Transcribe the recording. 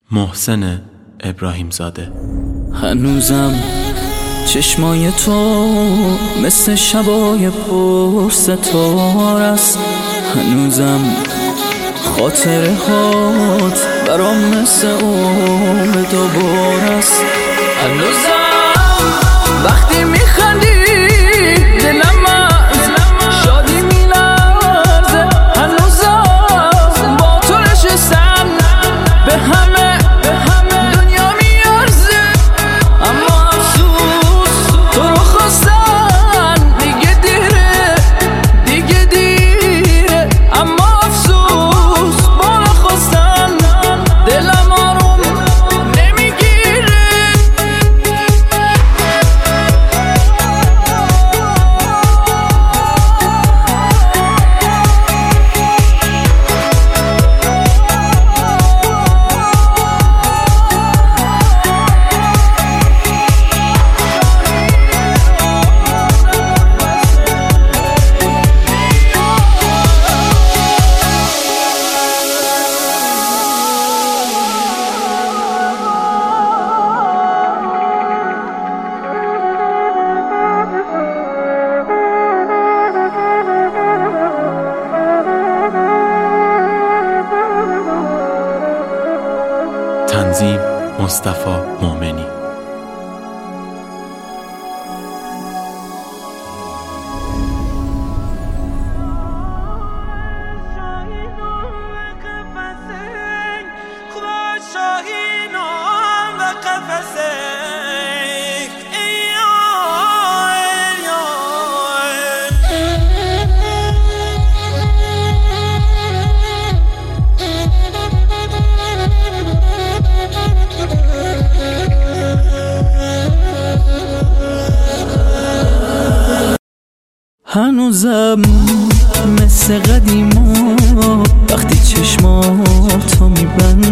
محسن ابراهیم زاده. هنوزم چشمای تو مثل شبای پر ستاره است، هنوزم خاطره هات برام مثل عمر دوباره است، هنوزم وقتی میخندی دلم از شادی میلرزه، هنوزم با تو نشستم به همه دنیا میارزه، اما افسوس تو رو خواستن دیگه دیره، اما افسوس بالا خواستن دلم آروم نمیگیره. تنظیم مصطفی مومنی. هنوزم مثل قدیما وقتی چشماتو میبندم